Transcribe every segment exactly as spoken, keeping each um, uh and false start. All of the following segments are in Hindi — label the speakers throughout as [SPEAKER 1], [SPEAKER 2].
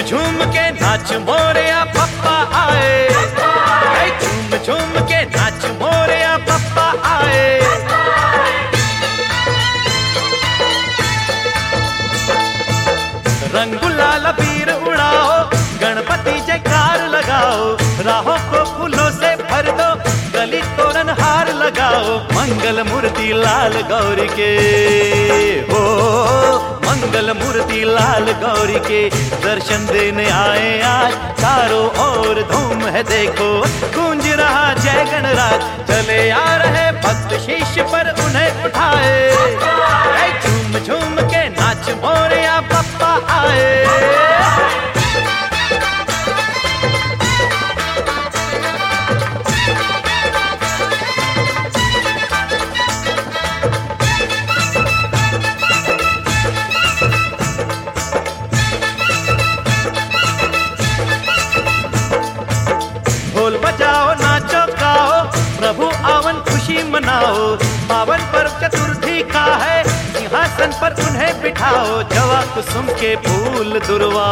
[SPEAKER 1] झूम के नाच मोरया पप्पा आए, झूम झूम के नाच मोरया पप्पा आए। रंग गुलाल अबीर उड़ाओ, गणपति जयकार लगाओ, राहों को फूलों से भर दो, गली तोरण हार लगाओ। मंगल मूर्ति लाल गौरी के हो, मंगल मूर्ति लाल गौरी के दर्शन देने आए आज। चारों ओर धूम है देखो, गूंज रहा जय गणराज। चले आ रहे भक्त शीश पर उन्हें उठाए, झूम झूम के नाच मोरया पप्पा आए। ढोल बजाओ नाचो गाओ, प्रभु आवन खुशी मनाओ। पावन पर्व चतुर्थी का है, सिंहासन पर उन्हें बिठाओ। जवा कुसुम के फूल दुर्वा,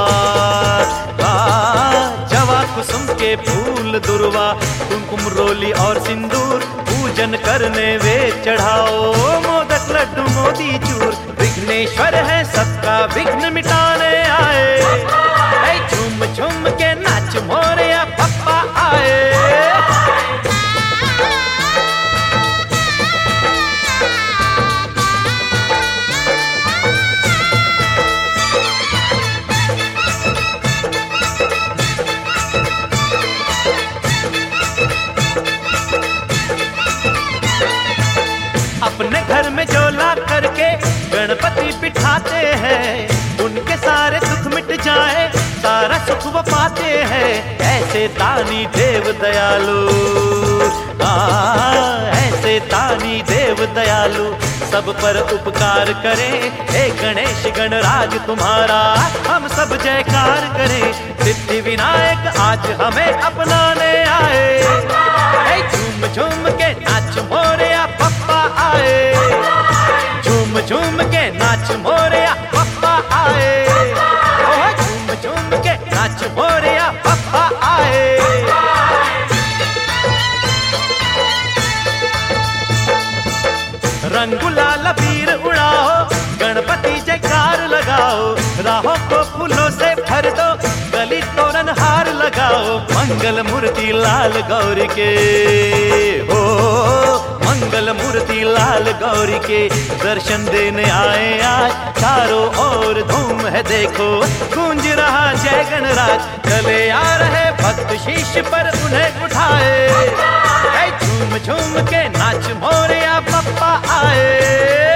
[SPEAKER 1] जवा कुसुम के फूल दुर्वा, कुमकुम रोली और सिंदूर पूजन करने वे चढ़ाओ। मोदक लड्डू मोती चूर, विघ्नेश्वर है सबका विघ्न मिटाने आए। झूम झूम के नाच मोरया पप्पा आए। अपने घर में जोला करके गणपति बिठाते हैं, उनके सारे दुख मिट जाए, सारा सुख वो पाते हैं। ऐसे दानी देव दयालु, हाँ ऐसे दानी देव दयालु, सब पर उपकार करें। हे गणेश गणराज तुम्हारा हम सब जयकार करें। सिद्धि विनायक आज हमें अपनाने आए, झूम झूम के नाच मोरया पप्पा आए। झूम झूम के नाच मोरया पप्पा आए, झूम झूम के नाच मोरया पप्पा आए। रंग गुलाल अबीर उड़ाओ, गणपति जयकार लगाओ, राहों को फूलों से भर दो, गली तोरण हार लगाओ। मंगल मूर्ति लाल गौरी के हो, मंगल मूर्ति लाल गौरी के दर्शन देने आए आज। चारों ओर धूम है देखो, गूंज रहा जय गणराज। चले आ रहे भक्त शीश पर उन्हें उठाए, झूम झूम के नाच मोरया पप्पा आए।